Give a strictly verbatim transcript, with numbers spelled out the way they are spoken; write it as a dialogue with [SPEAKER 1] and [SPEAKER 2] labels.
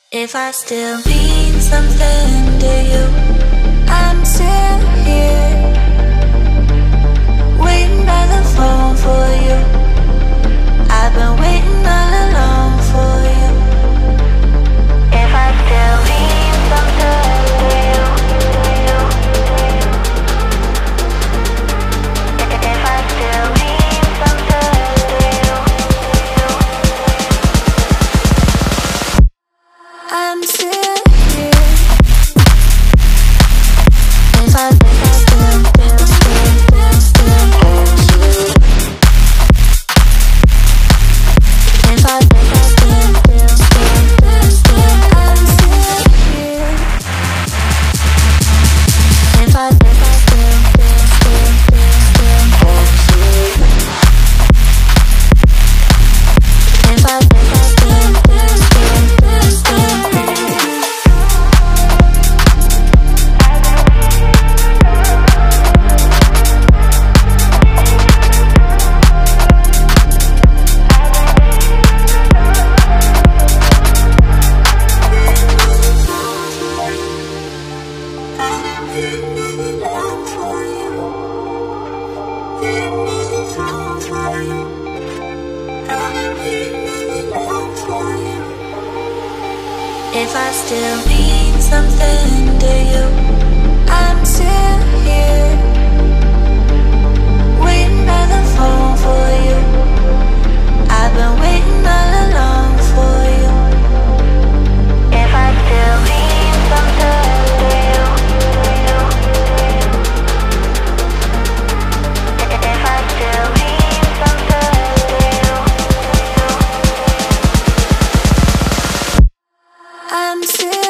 [SPEAKER 1] If I still mean something to you, I'm still here, waiting by the phone for you. I've been waiting all along for you. If I still mean something to you, if I still mean something to you, I'm still here. If I if I still, still, still, still, still. If I if I still, still, still, still, still, I'm still here. If I if I still, still, still, still, still, if I if I still, still, still, still, still. If I still mean something to you, I'm still here, waiting by the phone for you. I've been waiting all along for you. If I still mean something to you, if I still mean something to you, I'm still